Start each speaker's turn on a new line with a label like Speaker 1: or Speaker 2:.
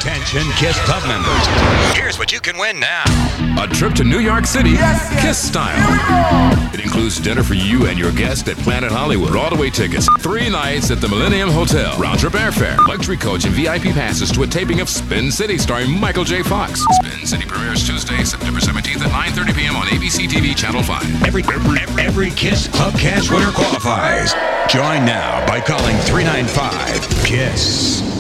Speaker 1: Attention KISS Club members. Here's what you can win now.
Speaker 2: A trip to New York City, KISS style. It includes dinner for you and your guest at Planet Hollywood. Broadway tickets, 3 nights at the Millennium Hotel. Round-trip airfare, luxury coach, and VIP passes to a taping of Spin City starring Michael J. Fox. Spin City premieres Tuesday, September 17th at 9:30 p.m. on ABC TV Channel 5.
Speaker 1: Every KISS Club Cash winner qualifies. Join now by calling 395-KISS.